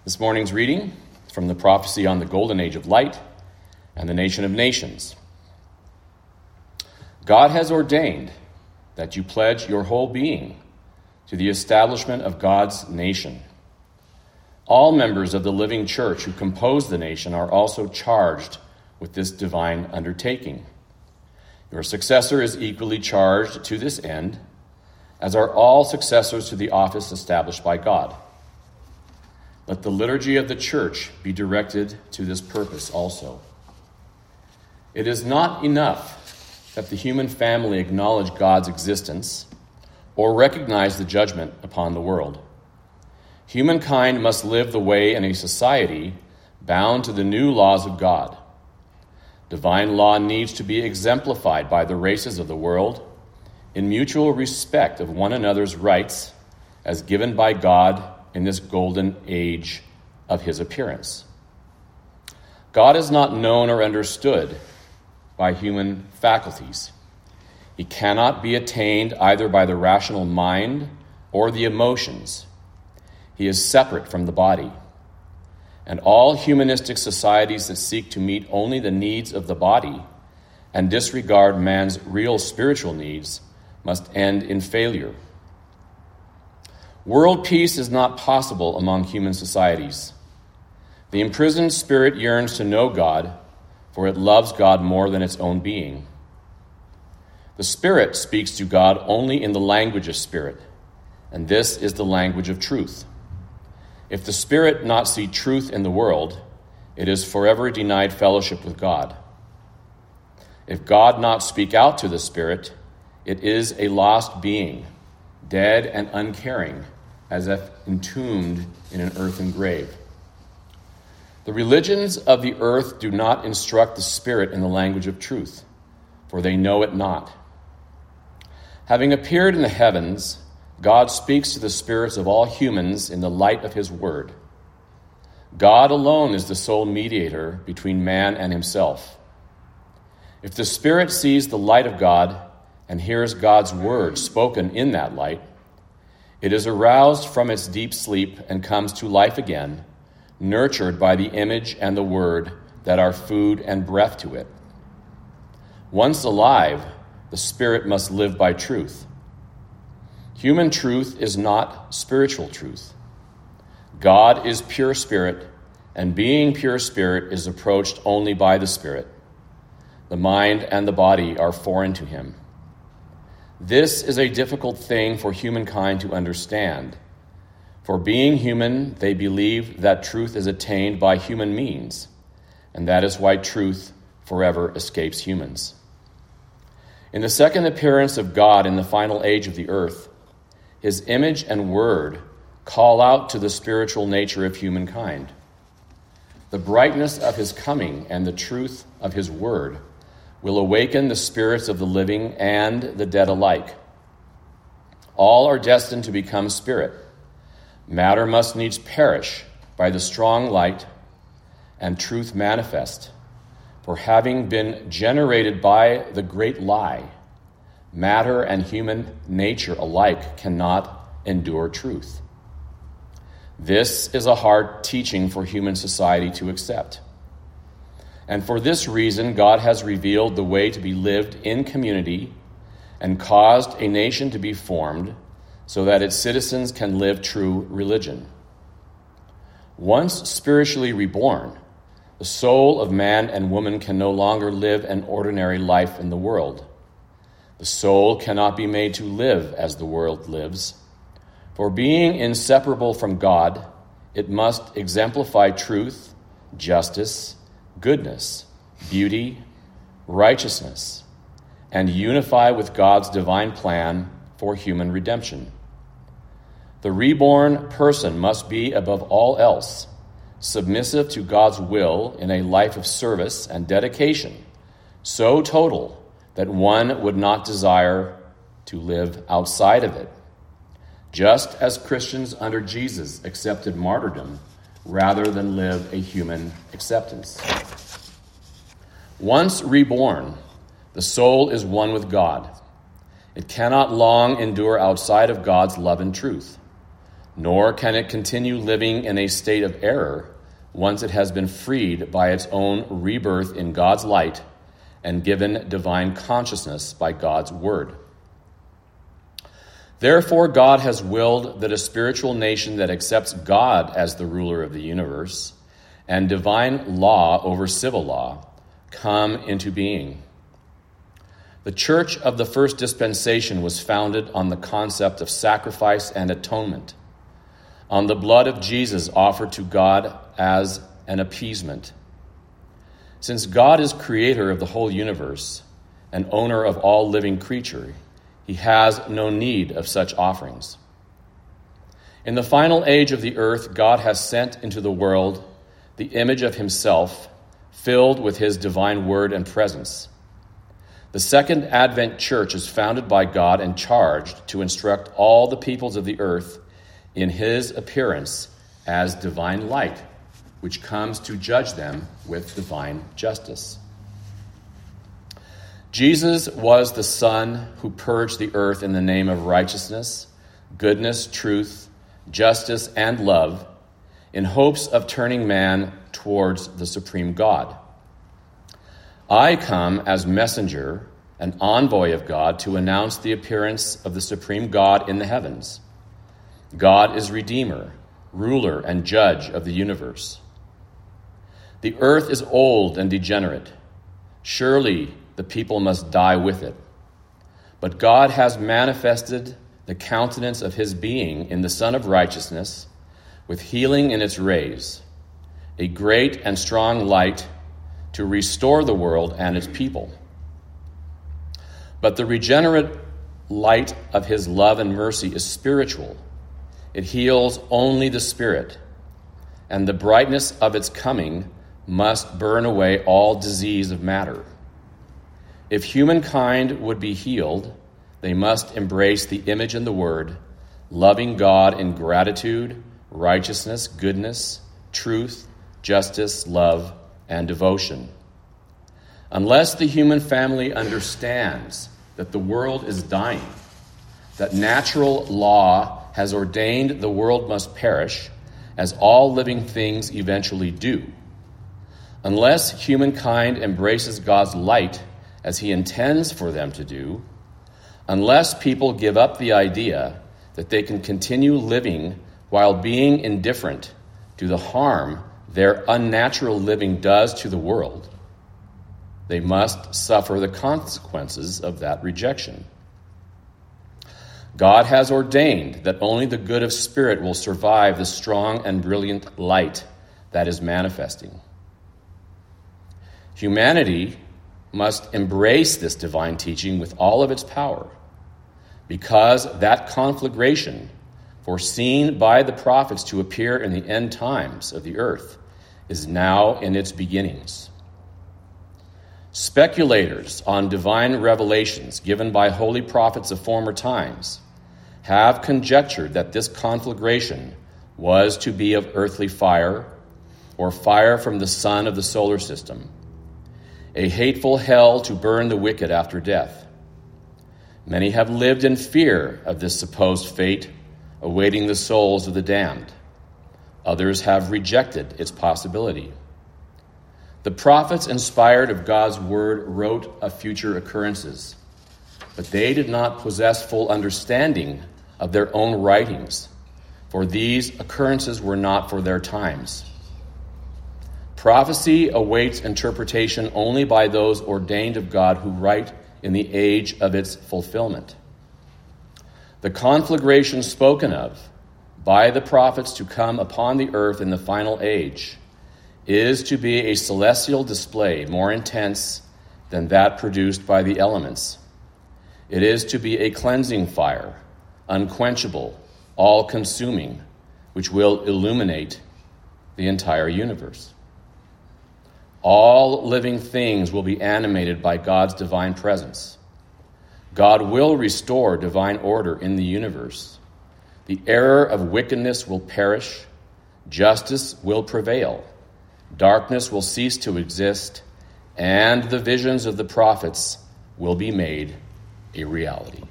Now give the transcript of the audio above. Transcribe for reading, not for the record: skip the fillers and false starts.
This morning's reading is from the prophecy on the golden age of light and the nation of nations. God has ordained that you pledge your whole being to the establishment of God's nation. All members of the living church who compose the nation are also charged with this divine undertaking. Your successor is equally charged to this end, as are all successors to the office established by God. Let the liturgy of the church be directed to this purpose also. It is not enough that the human family acknowledge God's existence or recognize the judgment upon the world. Humankind must live the way in a society bound to the new laws of God. Divine law needs to be exemplified by the races of the world in mutual respect of one another's rights as given by God in this golden age of his appearance. God is not known or understood by human faculties. He cannot be attained either by the rational mind or the emotions. He is separate from the body. And all humanistic societies that seek to meet only the needs of the body and disregard man's real spiritual needs must end in failure. World peace is not possible among human societies. The imprisoned spirit yearns to know God, for it loves God more than its own being. The spirit speaks to God only in the language of spirit, and this is the language of truth. If the spirit not see truth in the world, it is forever denied fellowship with God. If God not speak out to the spirit, it is a lost being, dead and uncaring, as if entombed in an earthen grave. The religions of the earth do not instruct the spirit in the language of truth, for they know it not. Having appeared in the heavens, God speaks to the spirits of all humans in the light of his word. God alone is the sole mediator between man and himself. If the spirit sees the light of God and hears God's word spoken in that light, it is aroused from its deep sleep and comes to life again, nurtured by the image and the word that are food and breath to it. Once alive, the spirit must live by truth. Human truth is not spiritual truth. God is pure spirit, and being pure spirit is approached only by the spirit. The mind and the body are foreign to him. This is a difficult thing for humankind to understand. For being human, they believe that truth is attained by human means, and that is why truth forever escapes humans. In the second appearance of God in the final age of the earth, his image and word call out to the spiritual nature of humankind. The brightness of his coming and the truth of his word will awaken the spirits of the living and the dead alike. All are destined to become spirit. Matter must needs perish by the strong light and truth manifest. For having been generated by the great lie, matter and human nature alike cannot endure truth. This is a hard teaching for human society to accept. And for this reason, God has revealed the way to be lived in community and caused a nation to be formed so that its citizens can live true religion. Once spiritually reborn, the soul of man and woman can no longer live an ordinary life in the world. The soul cannot be made to live as the world lives. For being inseparable from God, it must exemplify truth, justice, goodness, beauty, righteousness, and unify with God's divine plan for human redemption. The reborn person must be, above all else, submissive to God's will in a life of service and dedication, so total that one would not desire to live outside of it, just as Christians under Jesus accepted martyrdom rather than live a human acceptance. Once reborn, the soul is one with God. It cannot long endure outside of God's love and truth. nor can it continue living in a state of error once it has been freed by its own rebirth in God's light and given divine consciousness by God's word. Therefore, God has willed that a spiritual nation that accepts God as the ruler of the universe and divine law over civil law come into being. The church of the first dispensation was founded on the concept of sacrifice and atonement, on the blood of Jesus offered to God as an appeasement. Since God is creator of the whole universe and owner of all living creature, he has no need of such offerings. In the final age of the earth, God has sent into the world the image of himself, filled with his divine word and presence. The Second Advent Church is founded by God and charged to instruct all the peoples of the earth in his appearance as divine light, which comes to judge them with divine justice. Jesus was the Son who purged the earth in the name of righteousness, goodness, truth, justice, and love, in hopes of turning man towards the supreme God. I come as messenger and envoy of God to announce the appearance of the supreme God in the heavens. God is Redeemer, ruler, and judge of the universe. The earth is old and degenerate. Surely the people must die with it. But God has manifested the countenance of his being in the Son of Righteousness, with healing in its rays, a great and strong light to restore the world and its people. But the regenerate light of his love and mercy is spiritual. It heals only the spirit, and the brightness of its coming must burn away all disease of matter. If humankind would be healed, they must embrace the image and the word, loving God in gratitude, righteousness, goodness, truth, justice, love, and devotion. Unless the human family understands that the world is dying, that natural law has ordained the world must perish, as all living things eventually do, unless humankind embraces God's light as he intends for them to do, unless people give up the idea that they can continue living while being indifferent to the harm their unnatural living does to the world, they must suffer the consequences of that rejection. God has ordained that only the good of spirit will survive the strong and brilliant light that is manifesting. Humanity must embrace this divine teaching with all of its power, because that conflagration, foreseen by the prophets to appear in the end times of the earth, is now in its beginnings. Speculators on divine revelations given by holy prophets of former times have conjectured that this conflagration was to be of earthly fire, or fire from the sun of the solar system, a hateful hell to burn the wicked after death. Many have lived in fear of this supposed fate, awaiting the souls of the damned. Others have rejected its possibility. The prophets, inspired of God's word, wrote of future occurrences, but they did not possess full understanding of their own writings, for these occurrences were not for their times. Prophecy awaits interpretation only by those ordained of God who write in the age of its fulfillment. The conflagration spoken of by the prophets to come upon the earth in the final age is to be a celestial display more intense than that produced by the elements. It is to be a cleansing fire, unquenchable, all-consuming, which will illuminate the entire universe. All living things will be animated by God's divine presence. God will restore divine order in the universe. The error of wickedness will perish. Justice will prevail. Darkness will cease to exist, and the visions of the prophets will be made a reality.